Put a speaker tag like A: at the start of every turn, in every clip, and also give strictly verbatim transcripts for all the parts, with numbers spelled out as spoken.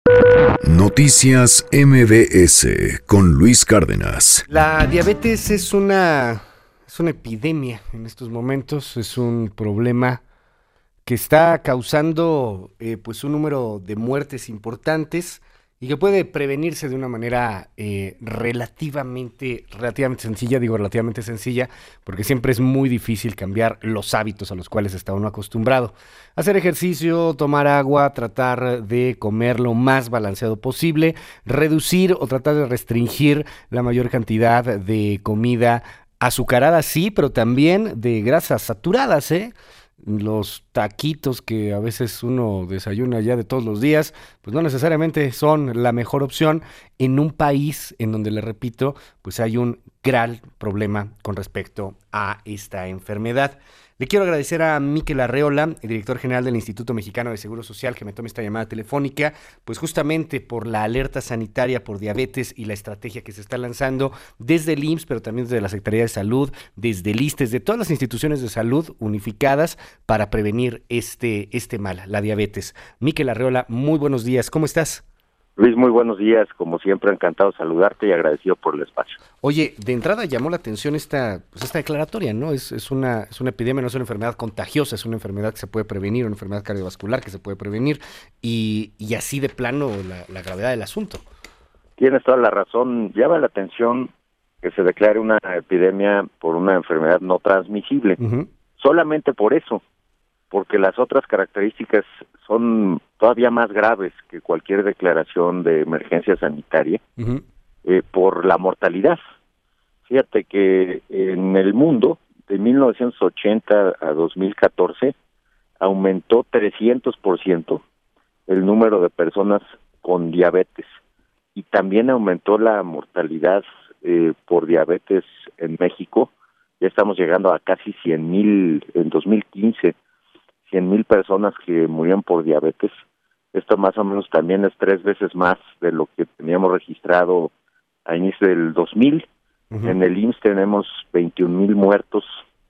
A: Noticias M B S con Luis Cárdenas.
B: La diabetes es una, es una epidemia en estos momentos, es un problema que está causando eh, pues un número de muertes importantes y que puede prevenirse de una manera eh, relativamente, relativamente sencilla, digo relativamente sencilla, porque siempre es muy difícil cambiar los hábitos a los cuales está uno acostumbrado. Hacer ejercicio, tomar agua, tratar de comer lo más balanceado posible, reducir o tratar de restringir la mayor cantidad de comida azucarada, sí, pero también de grasas saturadas, ¿eh? Los taquitos que a veces uno desayuna ya de todos los días, pues no necesariamente son la mejor opción en un país en donde, le repito, pues hay un gran problema con respecto a esta enfermedad. Le quiero agradecer a Mikel Arreola, el director general del Instituto Mexicano de Seguro Social, que me tome esta llamada telefónica, pues justamente por la alerta sanitaria por diabetes y la estrategia que se está lanzando desde el I M S S, pero también desde la Secretaría de Salud, desde el I S S S T E, de todas las instituciones de salud unificadas para prevenir este, este mal, la diabetes. Mikel Arreola, muy buenos días, ¿cómo estás?
C: Luis, muy buenos días, como siempre encantado de saludarte y agradecido por el espacio.
B: Oye, de entrada llamó la atención esta, pues esta declaratoria, ¿no? Es, es, una, es una epidemia, no es una enfermedad contagiosa, es una enfermedad que se puede prevenir, una enfermedad cardiovascular que se puede prevenir, y, y así de plano la, la gravedad del asunto.
C: Tienes toda la razón, llama la atención que se declare una epidemia por una enfermedad no transmisible, uh-huh. Solamente por eso, porque las otras características son todavía más graves que cualquier declaración de emergencia sanitaria, uh-huh. eh, por la mortalidad. Fíjate que en el mundo, de mil novecientos ochenta a dos mil catorce, aumentó trescientos por ciento el número de personas con diabetes, y también aumentó la mortalidad eh, por diabetes en México. Ya estamos llegando a casi cien mil en dos mil quince, cien mil personas que murieron por diabetes. Esto más o menos también es tres veces más de lo que teníamos registrado a inicio del dos mil. Uh-huh. En el I M S S tenemos veintiún mil muertos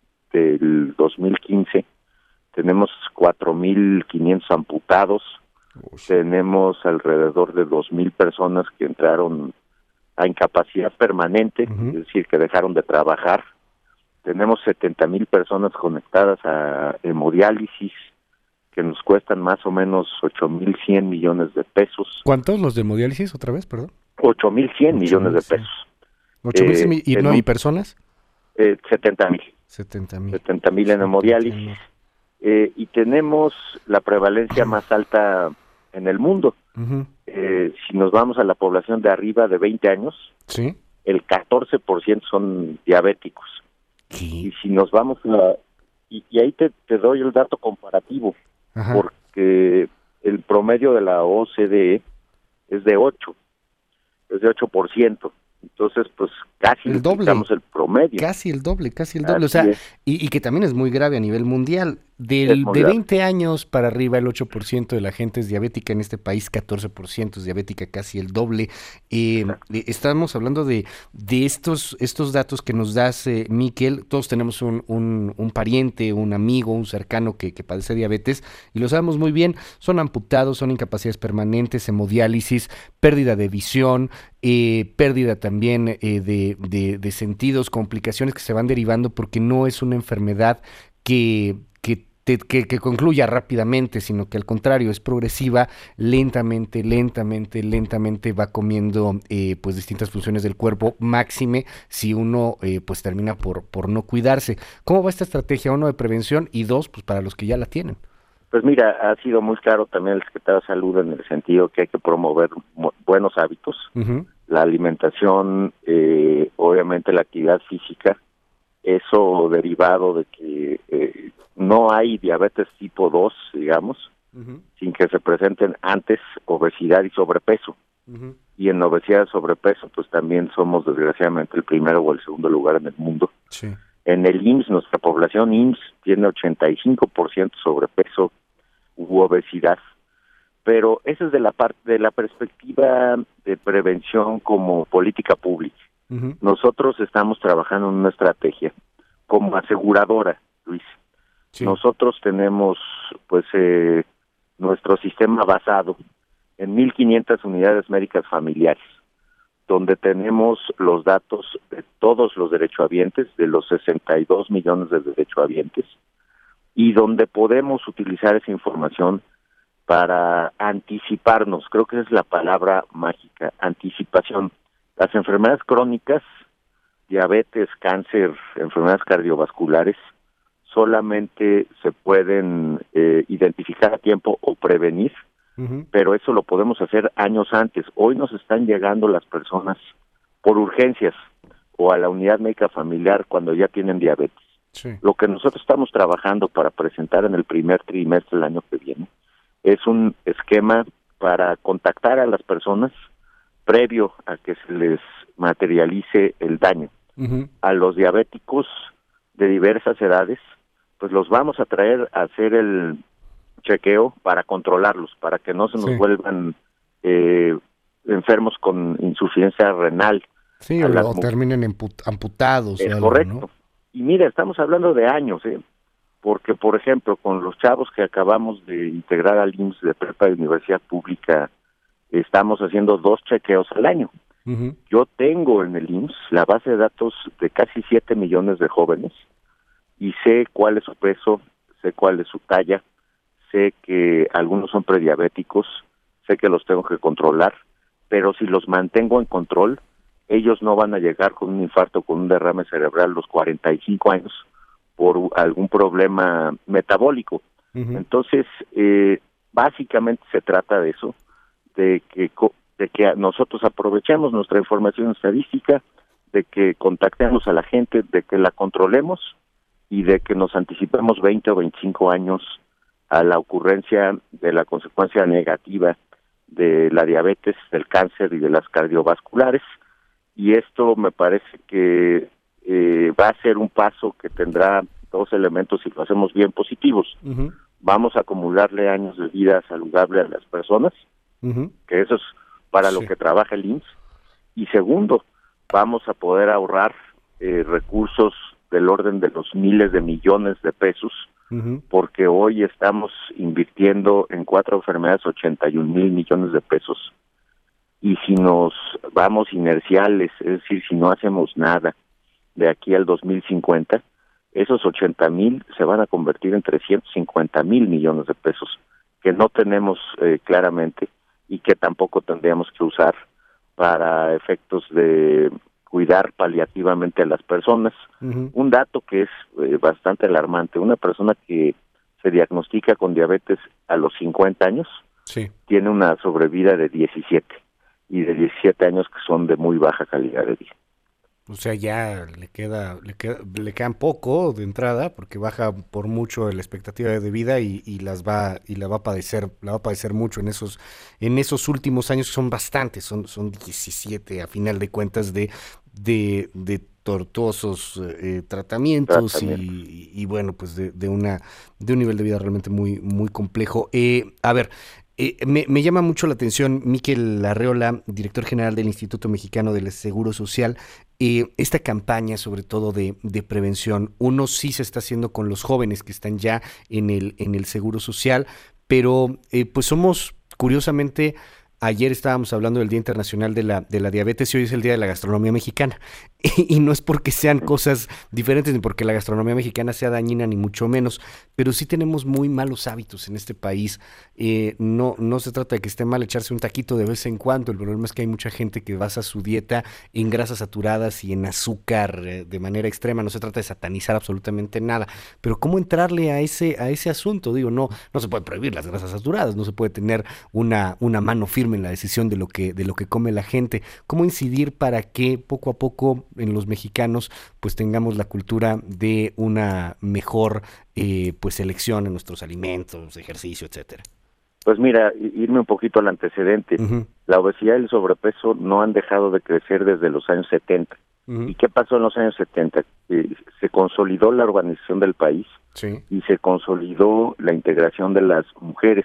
C: del dos mil quince, tenemos cuatro mil quinientos amputados, uh-huh. Tenemos alrededor de dos mil personas que entraron a incapacidad permanente, uh-huh. Es decir, que dejaron de trabajar. Tenemos setenta mil personas conectadas a hemodiálisis, que nos cuestan más o menos ocho mil cien millones de pesos.
B: ¿Cuántos los de hemodiálisis otra vez, perdón?
C: ocho mil cien millones de pesos.
B: ¿ocho mil cien y, no, ¿y personas?
C: Eh, setenta mil.
B: setenta mil.
C: setenta mil en hemodiálisis. Eh, y tenemos la prevalencia más alta en el mundo. Uh-huh. Eh, si nos vamos a la población de arriba de veinte años, ¿sí? El catorce por ciento son diabéticos. ¿Sí? Y si nos vamos a... Y, y ahí te, te doy el dato comparativo, ajá. Porque el promedio de la O C D E es de ocho, es de ocho por ciento. Entonces, pues casi
B: el doble,
C: el promedio.
B: Casi el doble, casi el doble. Así o sea, y, y que también es muy grave a nivel mundial. Del, de veinte años para arriba, el ocho por ciento de la gente es diabética en este país, catorce por ciento es diabética, casi el doble. Eh, estamos hablando de, de estos, estos datos que nos das, eh, Mikel. Todos tenemos un, un, un pariente, un amigo, un cercano que, que padece diabetes, y lo sabemos muy bien. Son amputados, son incapacidades permanentes, hemodiálisis, pérdida de visión, eh, pérdida también eh, de, de, de sentidos, complicaciones que se van derivando porque no es una enfermedad que... que Que, que concluya rápidamente, sino que al contrario es progresiva, lentamente, lentamente, lentamente va comiendo eh, pues distintas funciones del cuerpo, máxime si uno eh, pues termina por, por no cuidarse. ¿Cómo va esta estrategia? Uno, de prevención, y dos, pues para los que ya la tienen.
C: Pues mira, ha sido muy claro también el secretario de Salud en el sentido que hay que promover buenos hábitos, uh-huh. La alimentación, eh, obviamente la actividad física, eso derivado de que eh, no hay diabetes tipo dos, digamos, uh-huh. Sin que se presenten antes obesidad y sobrepeso. Uh-huh. Y en obesidad y sobrepeso, pues también somos desgraciadamente el primero o el segundo lugar en el mundo. Sí. En el I M S S, nuestra población I M S S tiene ochenta y cinco por ciento sobrepeso u obesidad. Pero esa es de la parte de la perspectiva de prevención como política pública. Uh-huh. Nosotros estamos trabajando en una estrategia como aseguradora, Luis. Sí. Nosotros tenemos pues eh, nuestro sistema basado en mil quinientas unidades médicas familiares, donde tenemos los datos de todos los derechohabientes, de los sesenta y dos millones de derechohabientes, y donde podemos utilizar esa información para anticiparnos. Creo que esa es la palabra mágica, anticipación. Las enfermedades crónicas, diabetes, cáncer, enfermedades cardiovasculares, solamente se pueden eh, identificar a tiempo o prevenir, uh-huh. pero eso lo podemos hacer años antes. Hoy nos están llegando las personas por urgencias o a la unidad médica familiar cuando ya tienen diabetes. Sí. Lo que nosotros estamos trabajando para presentar en el primer trimestre del año que viene es un esquema para contactar a las personas previo a que se les materialice el daño. Uh-huh. A los diabéticos de diversas edades, pues los vamos a traer a hacer el chequeo para controlarlos, para que no se nos sí. vuelvan eh, enfermos con insuficiencia renal.
B: Sí, o, o terminen amputados.
C: Es
B: o algo,
C: correcto.
B: ¿no?
C: Y mira, estamos hablando de años, ¿eh? Porque, por ejemplo, con los chavos que acabamos de integrar al I M S S de prepa y universidad pública, estamos haciendo dos chequeos al año. Uh-huh. Yo tengo en el I M S S la base de datos de casi siete millones de jóvenes y sé cuál es su peso, sé cuál es su talla, sé que algunos son prediabéticos, sé que los tengo que controlar, pero si los mantengo en control, ellos no van a llegar con un infarto, con un derrame cerebral a los cuarenta y cinco años por algún problema metabólico. Uh-huh. Entonces, eh, básicamente se trata de eso, de que de que nosotros aprovechemos nuestra información estadística, de que contactemos a la gente, de que la controlemos y de que nos anticipemos veinte o veinticinco años a la ocurrencia de la consecuencia negativa de la diabetes, del cáncer y de las cardiovasculares. Y esto me parece que eh, va a ser un paso que tendrá dos elementos, si lo hacemos bien, positivos. Uh-huh. Vamos a acumularle años de vida saludable a las personas, uh-huh. que eso es para sí. lo que trabaja el I M S S. Y segundo, vamos a poder ahorrar eh, recursos del orden de los miles de millones de pesos, uh-huh. porque hoy estamos invirtiendo en cuatro enfermedades ochenta y un mil millones de pesos. Y si nos vamos inerciales, es decir, si no hacemos nada de aquí al dos mil cincuenta, esos ochenta mil se van a convertir en trescientos cincuenta mil millones de pesos, que no tenemos eh, claramente y que tampoco tendríamos que usar para efectos de cuidar paliativamente a las personas. Uh-huh. Un dato que es eh, bastante alarmante, una persona que se diagnostica con diabetes a los cincuenta años, sí. tiene una sobrevida de diecisiete, y de diecisiete años que son de muy baja calidad de vida.
B: O sea, ya le queda, le queda, le quedan poco de entrada, porque baja por mucho la expectativa de vida y, y las va, y la va a padecer, la va a padecer mucho en esos, en esos últimos años, que son bastantes, son, son diecisiete a final de cuentas de, de, de tortuosos eh, tratamientos Tratamiento. y, y, y bueno, pues de, de una, de un nivel de vida realmente muy, muy complejo. Eh, a ver. Eh, me, me llama mucho la atención, Miquel Arreola, director general del Instituto Mexicano del Seguro Social, eh, esta campaña sobre todo de, de prevención. Uno sí se está haciendo con los jóvenes que están ya en el, en el Seguro Social, pero eh, pues somos, curiosamente, ayer estábamos hablando del Día Internacional de la, de la Diabetes y hoy es el Día de la Gastronomía Mexicana. Y, y no es porque sean cosas diferentes ni porque la gastronomía mexicana sea dañina ni mucho menos, pero sí tenemos muy malos hábitos en este país. Eh, no, no se trata de que esté mal echarse un taquito de vez en cuando, el problema es que hay mucha gente que basa su dieta en grasas saturadas y en azúcar eh, de manera extrema. No se trata de satanizar absolutamente nada, pero ¿cómo entrarle a ese, a ese asunto? Digo, no, no se puede prohibir las grasas saturadas, no se puede tener una, una mano firme en la decisión de lo que, de lo que come la gente. ¿Cómo incidir para que poco a poco en los mexicanos pues tengamos la cultura de una mejor eh, pues selección en nuestros alimentos, ejercicio, etcétera?
C: Pues mira, irme un poquito al antecedente. Uh-huh. La obesidad y el sobrepeso no han dejado de crecer desde los años setenta. Uh-huh. ¿Y qué pasó en los años setenta? Eh, se consolidó la urbanización del país, sí. y se consolidó la integración de las mujeres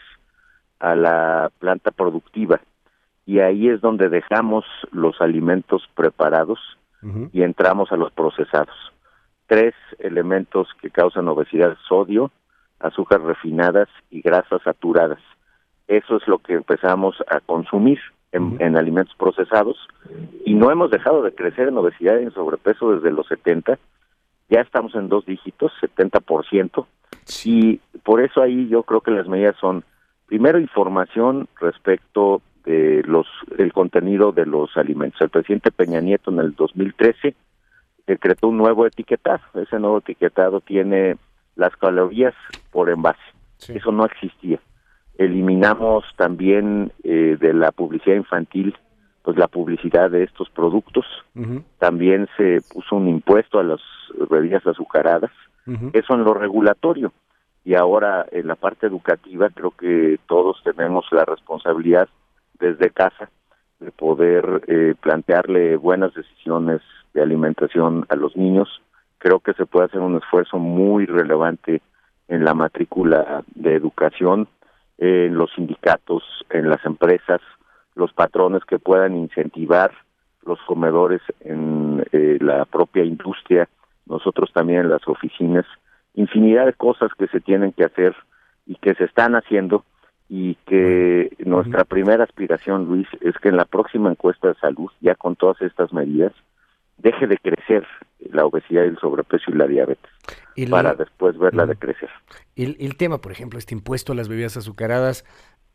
C: a la planta productiva. Y ahí es donde dejamos los alimentos preparados, uh-huh. y entramos a los procesados. Tres elementos que causan obesidad: sodio, azúcares refinadas y grasas saturadas. eso es lo que empezamos a consumir en,
B: Uh-huh.
C: en alimentos procesados, y no hemos dejado de crecer en obesidad y en sobrepeso desde los setenta, ya estamos en dos dígitos, setenta por ciento, y por eso ahí yo creo que las medidas son, primero, información respecto de los el contenido de los alimentos. El presidente Peña Nieto en el dos mil trece decretó un nuevo etiquetado. Ese nuevo etiquetado tiene las calorías por envase. Sí. Eso no existía. Eliminamos también eh, de la publicidad infantil pues la publicidad de estos productos. Uh-huh. También se puso un impuesto a las bebidas azucaradas. Uh-huh. Eso en lo regulatorio. Y ahora en la parte educativa creo que todos tenemos la responsabilidad desde casa de poder eh, plantearle buenas decisiones de alimentación a los niños. Creo que se puede hacer un esfuerzo muy relevante en la matrícula de educación, eh, en los sindicatos, en las empresas, los patrones que puedan incentivar los comedores en eh, la propia industria, nosotros también en las oficinas, infinidad de cosas que se tienen que hacer y que se están haciendo, y que nuestra primera aspiración, Luis, es que en la próxima encuesta de salud, ya con todas estas medidas, deje de crecer la obesidad, el sobrepeso y la diabetes, el, para después verla uh, decrecer.
B: El, el tema, por ejemplo, este impuesto a las bebidas azucaradas,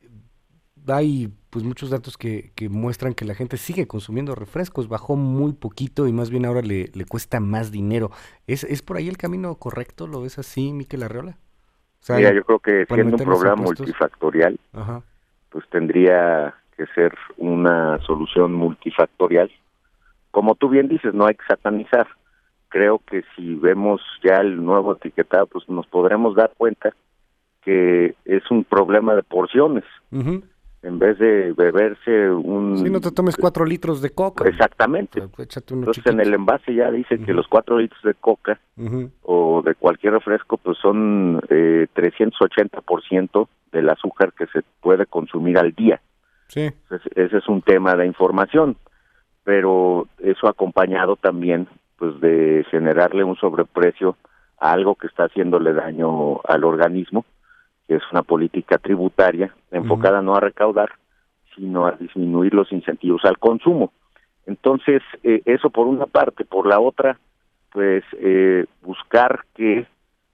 B: hay pues muchos datos que, que muestran que la gente sigue consumiendo refrescos, bajó muy poquito y más bien ahora le, le cuesta más dinero. ¿Es, ¿Es por ahí el camino correcto? ¿Lo ves así, Miquel Arreola?
C: O sea, Mira, yo creo que siendo un programa multifactorial, Ajá. pues tendría que ser una solución multifactorial. Como tú bien dices, no hay que satanizar. Creo que si vemos ya el nuevo etiquetado, pues nos podremos dar cuenta que es un problema de porciones. Uh-huh. En vez de beberse un...
B: Sí, no te tomes cuatro litros de coca.
C: Exactamente. O sea, échate uno Entonces chiquito. En el envase ya dice uh-huh. que los cuatro litros de coca uh-huh. o de cualquier refresco pues son eh, trescientos ochenta por ciento del azúcar que se puede consumir al día.
B: Sí.
C: Entonces, ese es un tema de información, pero eso acompañado también pues de generarle un sobreprecio a algo que está haciéndole daño al organismo, que es una política tributaria enfocada uh-huh. no a recaudar, sino a disminuir los incentivos al consumo. Entonces, eh, eso por una parte. Por la otra, pues eh, buscar que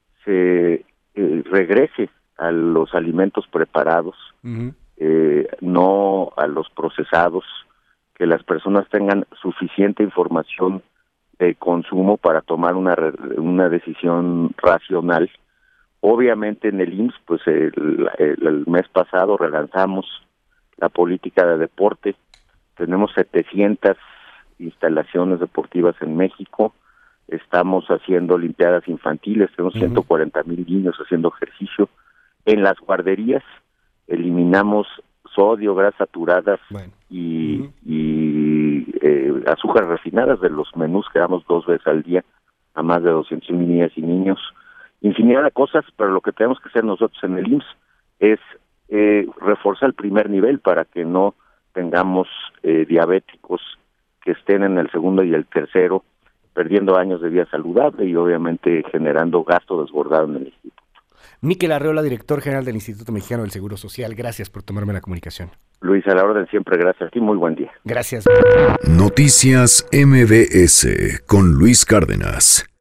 C: se eh, regrese a los alimentos preparados, uh-huh. eh, no a los procesados, que las personas tengan suficiente información de consumo para tomar una, una decisión racional. Obviamente en el I M S S, pues el, el, el mes pasado relanzamos la política de deporte. Tenemos setecientas instalaciones deportivas en México. Estamos haciendo olimpiadas infantiles, tenemos uh-huh. ciento cuarenta mil niños haciendo ejercicio. En las guarderías eliminamos sodio, grasas saturadas bueno. y, uh-huh. y eh, azúcares refinadas de los menús que damos dos veces al día a más de doscientas mil niñas y niños. Infinidad de cosas, pero lo que tenemos que hacer nosotros en el I M S S es eh, reforzar el primer nivel para que no tengamos eh, diabéticos que estén en el segundo y el tercero, perdiendo años de vida saludable y obviamente generando gasto desbordado en el instituto.
B: Miquel Arreola, director general del Instituto Mexicano del Seguro Social, gracias por tomarme la comunicación.
C: Luis, a la orden siempre, gracias a ti, muy buen día.
B: Gracias.
A: Noticias M B S con Luis Cárdenas.